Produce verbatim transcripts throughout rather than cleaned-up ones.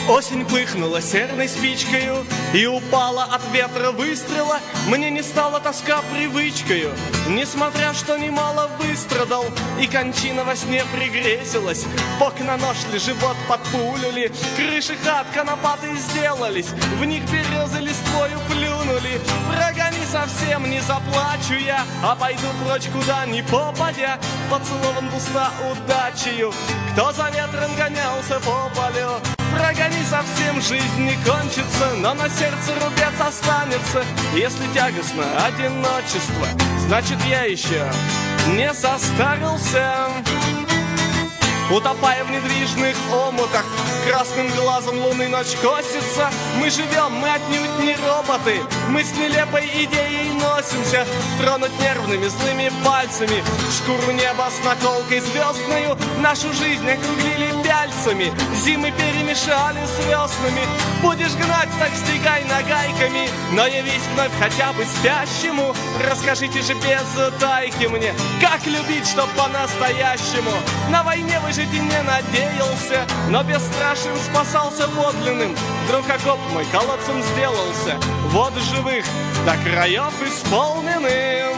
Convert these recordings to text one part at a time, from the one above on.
Осень пыхнула серной спичкою и упала от ветра выстрела. Мне не стала тоска привычкою, несмотря что немало выстрадал. И кончина во сне пригрезилась, бок на нож ли, живот под пулю ли. Крыши хат конопатые сделались, в них березы листвою плюнули. Прогони совсем, не заплачу я, а пойду прочь куда ни попадя. Поцелован в уста удачею, кто за ветром гонялся по полю. Прогони совсем, жизнь не кончится, но на сердце рубец останется. Если тягостно одиночество, значит я еще не состарился. Утопая в недвижных омутах, красным глазом луны ночь косится. Мы живем, мы отнюдь не роботы, мы с нелепой идеей носимся. Тронуть нервными злыми пальцами шкуру неба с наколкой звездною. Нашу жизнь округлили пяльцами, зимы перемешали с веснами. Будешь гнать, так стегай нагайками, но явись вновь хотя бы спящему. Расскажите же без утайки мне, как любить, чтоб по-настоящему. На войне вы жить и не надеялся, но бесстрашен спасался подлинным. Вдруг окоп мой колодцем сделался, вот живых до краев исполненным.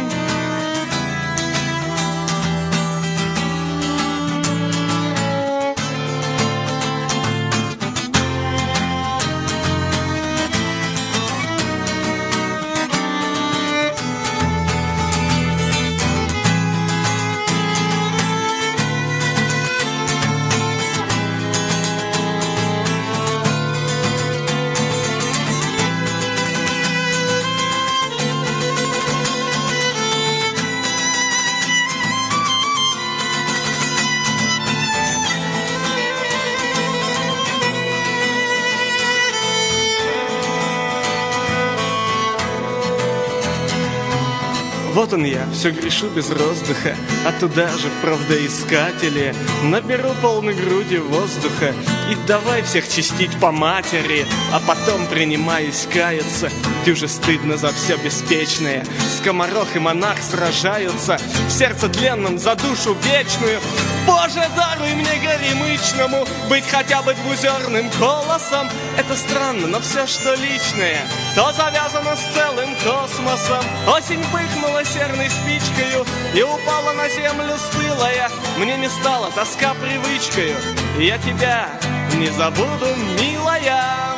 Вот он я, все грешу без роздыха, а туда же в правдоискатели наберу полной груди воздуха и давай всех чистить по матери, а потом принимаюсь каяться. Дюже стыдно за все беспечное, скоморох и монах сражаются в сердце тленном за душу вечную. Боже, даруй мне горемычному быть хотя бы двузерным колосом. Это странно, но все, что личное, то завязано с целым космосом. Осень пыхнула серной спичкою и упала на землю стылая. Мне не стала тоска привычкою, я тебя не забуду, милая.